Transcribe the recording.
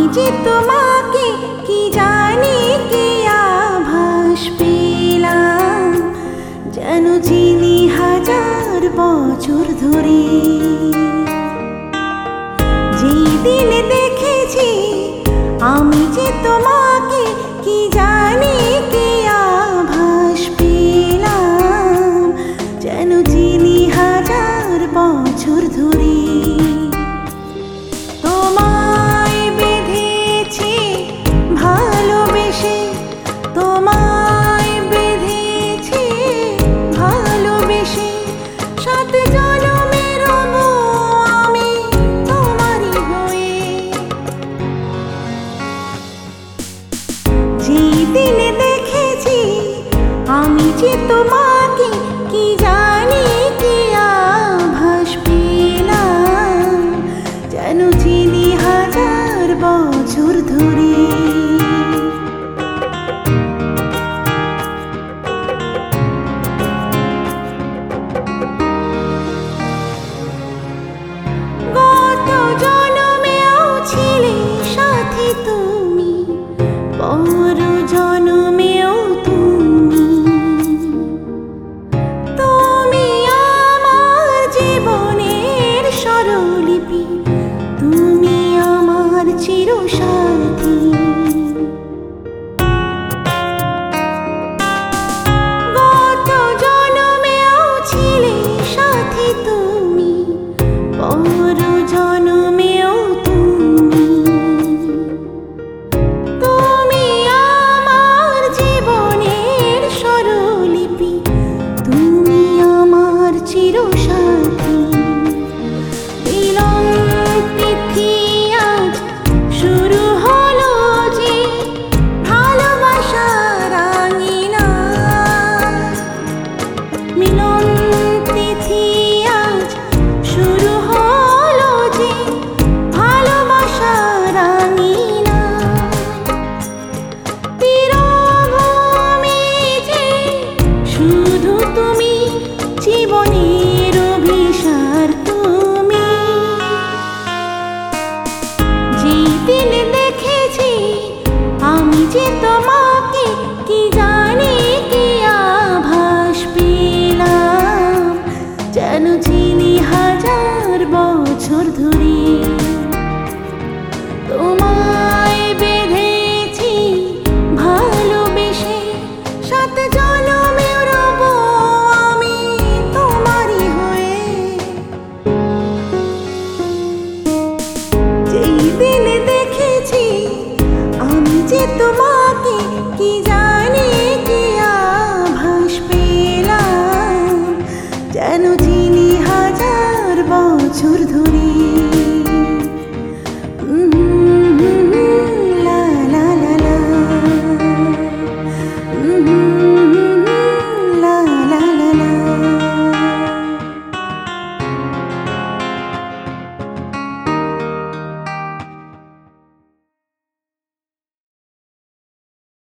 যে তোমাকে কি জানি কি আভাস পেলাম, যেন চিনি হাজার বছর ধরে। যেদিন দেখেছি আমি যে তোমাকে কি জানি কি আভাস পেলাম, যেন চিনি হাজার বছর ধরে। তোমায় বেঁধেছি ভালোবেসে, তোমায় বেঁধেছি ভালোবেসে, সাত জনমের রব আমি তোমারই হয়ে। যেদিন দেখেছি আমি যে তোমাকে কি জানি কি আভাস পেলাম, যেন চিনি হাজার বছর ধরে। গত জনমেও ছিলে সাথী তুমি, পর জনমেও তুমি। তুমি আমার জীবনের স্বরলিপি, তুমি আমার চিরসাথী। গত জনমেও ছিলে সাথী তুমি, পর জনমেও তুমি। তুমি আমার জীবনের স্বরলিপি, তুমি আমার চিরসাথী। মিলন তিথি আজ শুরু হলো যে ভালোবাসার আঙিনা। মিলন তিথি আজ শুরু হলো যে ভালোবাসার আঙিনা। তীরভূমি যে শুধু তুমি, জীবনের অভিসার তুমি। যেদিন দেখেছি আমি যে তোমাকে কি জানি কি আভাস পেলাম, যেন চিনি হাজার বছর ধরে। তোমায় বেঁধেছি ভালোবেসে, সাত জনমের রব আমি তোমারই হয়ে। যেদিন দেখেছি আমি যে তোমাকে কি জানি কি আভাস পেলাম, যেন চিনি হাজার বছর ধরে।